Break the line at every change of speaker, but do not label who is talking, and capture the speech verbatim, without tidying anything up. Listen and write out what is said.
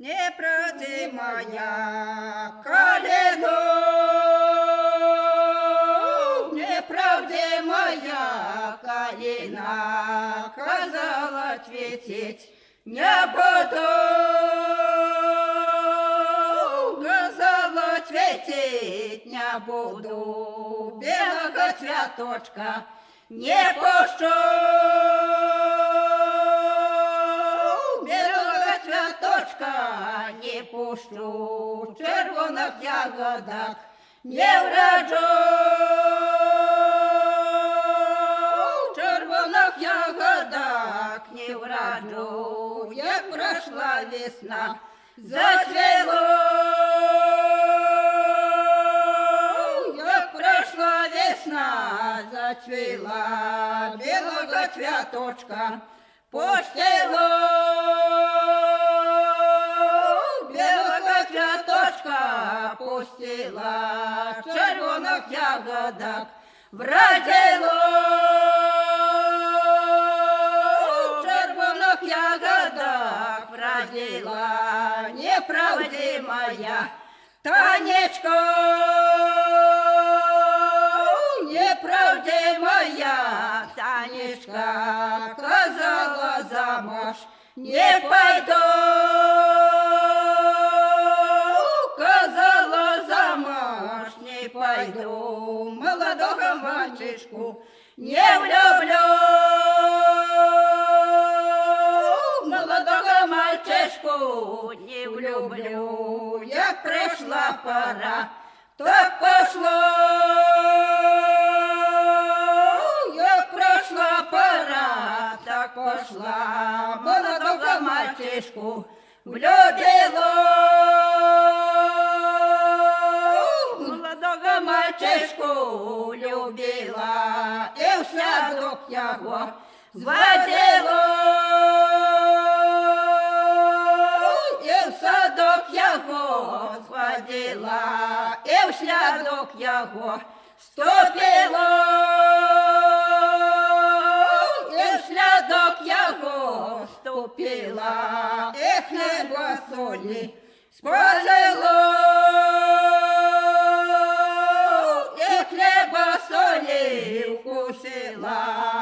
неправди моя калину, неправди моя калина, казала ответить не буду, казала ответить не буду, белого цветочка не пущу. Не пущу, червоних ягодок не враджу, червоних ягодок не враджу, як пройшла весна, зацвіло, як пройшла весна, зацвіла, білого цвіточка пустило. Пустила червоних ягодок вродило, червоних ягодок вродила, неправди моя Танечко, неправди моя Танечка, казала замуж не пойду. Пойду, молодого мальчишку не влюблю, молодого мальчишку не влюблю, як прийшла пора, так пошло, як прийшла пора, так пошла, молодого мальчишку влюбило. Мальчишку любила, і в садок його зводило, і в садок його зводила, і в садок його ступило, і в садок його ступила, і хліба солі спалило. Вкусила,